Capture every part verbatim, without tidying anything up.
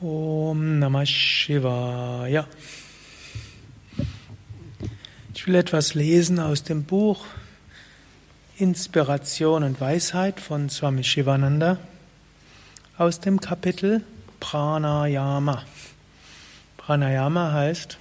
Om Namah Shivaya. Ich will etwas lesen aus dem Buch Inspiration und Weisheit von Swami Shivananda aus dem Kapitel Pranayama. Pranayama heißt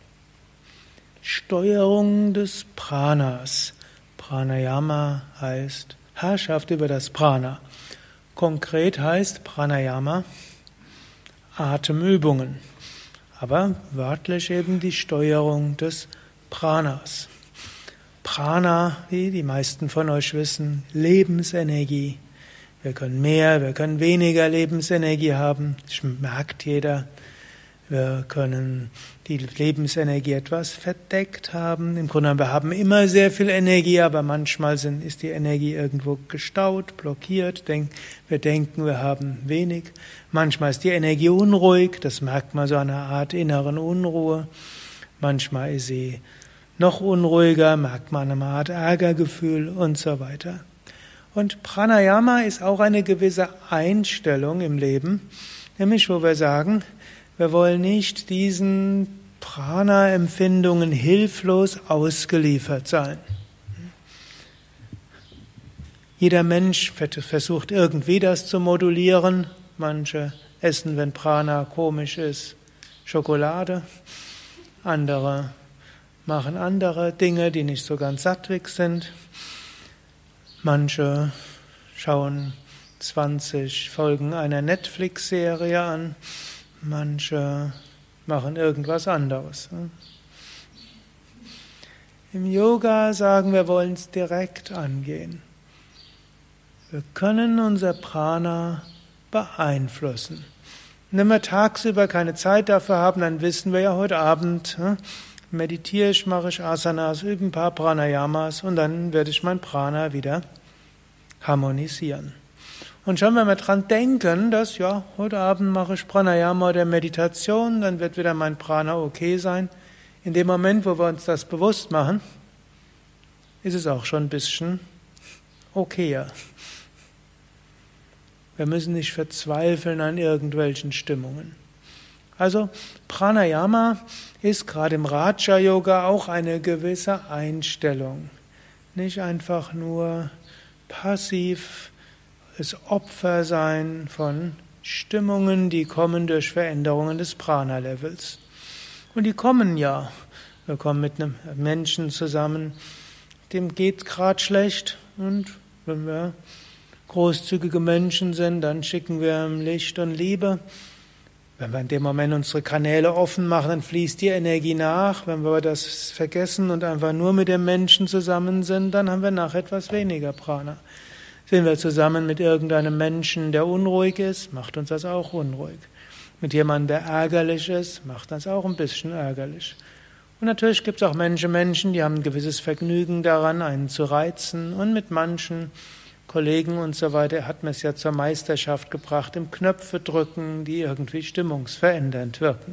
Steuerung des Pranas. Pranayama heißt Herrschaft über das Prana. Konkret heißt Pranayama Atemübungen, aber wörtlich eben die Steuerung des Pranas. Prana, wie die meisten von euch wissen, Lebensenergie. Wir können mehr, wir können weniger Lebensenergie haben, das merkt jeder. Wir können die Lebensenergie etwas verdeckt haben. Im Grunde genommen, wir haben immer sehr viel Energie, aber manchmal sind, ist die Energie irgendwo gestaut, blockiert. Wir denken, wir haben wenig. Manchmal ist die Energie unruhig, das merkt man so an einer Art inneren Unruhe. Manchmal ist sie noch unruhiger, merkt man eine Art Ärgergefühl und so weiter. Und Pranayama ist auch eine gewisse Einstellung im Leben, nämlich wo wir sagen, wir wollen nicht diesen Prana-Empfindungen hilflos ausgeliefert sein. Jeder Mensch versucht irgendwie das zu modulieren. Manche essen, wenn Prana komisch ist, Schokolade. Andere machen andere Dinge, die nicht so ganz sattwig sind. Manche schauen zwanzig Folgen einer Netflix-Serie an. Manche machen irgendwas anderes. Im Yoga sagen wir, wollen es direkt angehen. Wir können unser Prana beeinflussen. Und wenn wir tagsüber keine Zeit dafür haben, dann wissen wir ja, heute Abend meditiere ich, mache ich Asanas, übe ein paar Pranayamas und dann werde ich mein Prana wieder harmonisieren. Und schon wenn wir dran denken, dass ja, heute Abend mache ich Pranayama oder Meditation, dann wird wieder mein Prana okay sein. In dem Moment, wo wir uns das bewusst machen, ist es auch schon ein bisschen okayer. Wir müssen nicht verzweifeln an irgendwelchen Stimmungen. Also Pranayama ist gerade im Raja Yoga auch eine gewisse Einstellung. Nicht einfach nur passiv das Opfer sein von Stimmungen, die kommen durch Veränderungen des Prana-Levels. Und die kommen ja. Wir kommen mit einem Menschen zusammen, dem geht gerade schlecht. Und wenn wir großzügige Menschen sind, dann schicken wir ihm Licht und Liebe. Wenn wir in dem Moment unsere Kanäle offen machen, dann fließt die Energie nach. Wenn wir das vergessen und einfach nur mit dem Menschen zusammen sind, dann haben wir nachher etwas weniger Prana. Sind wir zusammen mit irgendeinem Menschen, der unruhig ist, macht uns das auch unruhig. Mit jemandem, der ärgerlich ist, macht das auch ein bisschen ärgerlich. Und natürlich gibt es auch Menschen, Menschen, die haben ein gewisses Vergnügen daran, einen zu reizen. Und mit manchen Kollegen und so weiter hat man es ja zur Meisterschaft gebracht, im Knöpfe drücken, die irgendwie stimmungsverändernd wirken.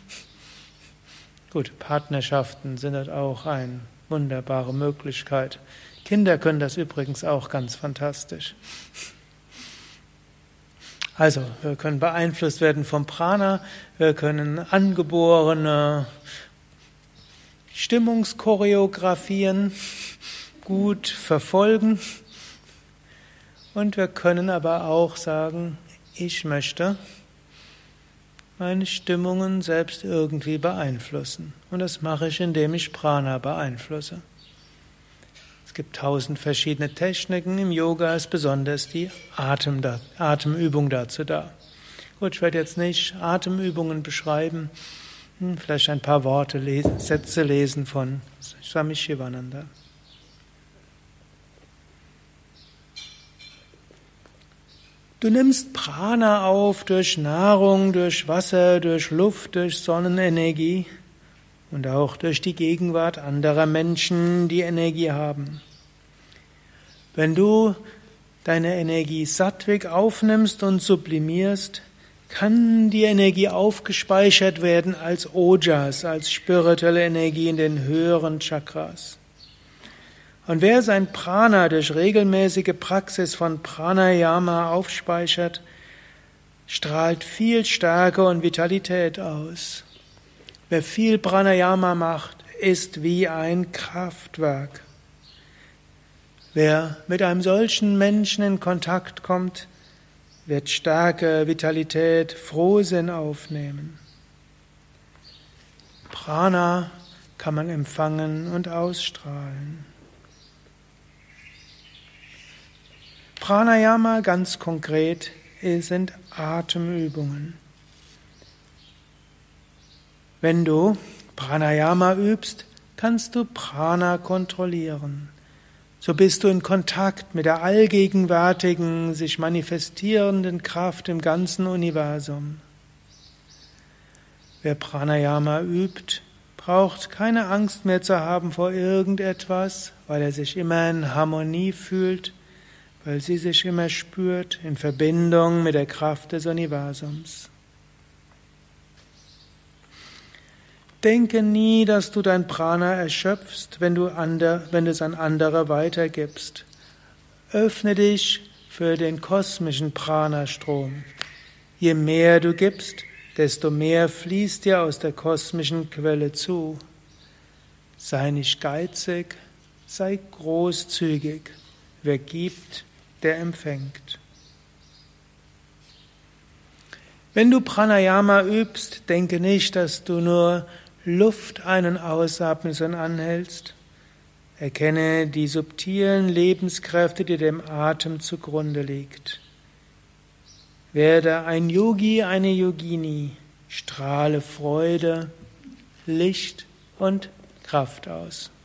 Gut, Partnerschaften sind halt auch eine wunderbare Möglichkeit. Kinder können das übrigens auch ganz fantastisch. Also, wir können beeinflusst werden vom Prana, wir können angeborene Stimmungschoreografien gut verfolgen und wir können aber auch sagen, ich möchte meine Stimmungen selbst irgendwie beeinflussen. Und das mache ich, indem ich Prana beeinflusse. Es gibt tausend verschiedene Techniken. Im Yoga ist besonders die Atem da, Atemübung dazu da. Gut, ich werde jetzt nicht Atemübungen beschreiben, hm, vielleicht ein paar Worte, lesen, Sätze lesen von Swami Shivananda. Du nimmst Prana auf durch Nahrung, durch Wasser, durch Luft, durch Sonnenenergie. Und auch durch die Gegenwart anderer Menschen, die Energie haben. Wenn du deine Energie sattwig aufnimmst und sublimierst, kann die Energie aufgespeichert werden als Ojas, als spirituelle Energie in den höheren Chakras. Und wer sein Prana durch regelmäßige Praxis von Pranayama aufspeichert, strahlt viel Stärke und Vitalität aus. Wer viel Pranayama macht, ist wie ein Kraftwerk. Wer mit einem solchen Menschen in Kontakt kommt, wird Stärke, Vitalität, Frohsinn aufnehmen. Prana kann man empfangen und ausstrahlen. Pranayama ganz konkret sind Atemübungen. Wenn du Pranayama übst, kannst du Prana kontrollieren. So bist du in Kontakt mit der allgegenwärtigen, sich manifestierenden Kraft im ganzen Universum. Wer Pranayama übt, braucht keine Angst mehr zu haben vor irgendetwas, weil er sich immer in Harmonie fühlt, weil sie sich immer spürt in Verbindung mit der Kraft des Universums. Denke nie, dass du dein Prana erschöpfst, wenn du, ander, wenn du es an andere weitergibst. Öffne dich für den kosmischen Prana-Strom. Je mehr du gibst, desto mehr fließt dir aus der kosmischen Quelle zu. Sei nicht geizig, sei großzügig. Wer gibt, der empfängt. Wenn du Pranayama übst, denke nicht, dass du nur Luft ein- und ausatmest und anhältst. Erkenne die subtilen Lebenskräfte, die dem Atem zugrunde liegt. Werde ein Yogi, eine Yogini, strahle Freude, Licht und Kraft aus.